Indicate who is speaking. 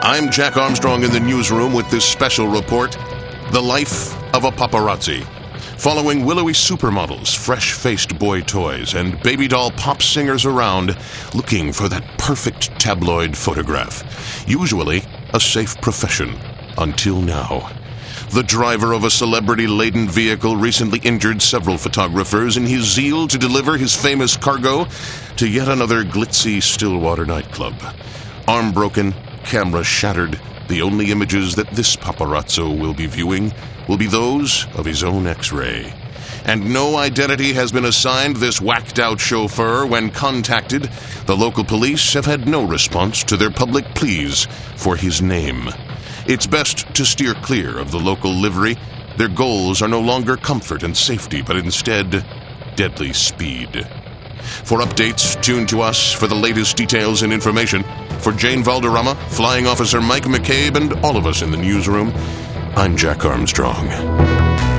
Speaker 1: I'm Jack Armstrong in the newsroom with this special report, The Life of a Paparazzi. Following willowy supermodels, fresh-faced boy toys, and baby doll pop singers around looking for that perfect tabloid photograph. Usually a safe profession, until now. The driver of a celebrity-laden vehicle recently injured several photographers in his zeal to deliver his famous cargo to yet another glitzy Stillwater nightclub. Arm broken, camera shattered. The only images that this paparazzo will be viewing will be those of his own X-ray. And no identity has been assigned this whacked-out chauffeur. When contacted, the local police have had no response to their public pleas for his name. It's best to steer clear of the local livery. Their goals are no longer comfort and safety, but instead deadly speed. For updates, tune to us for the latest details and information. For Jane Valderrama, Flying Officer Mike McCabe, and all of us in the newsroom, I'm Jack Armstrong.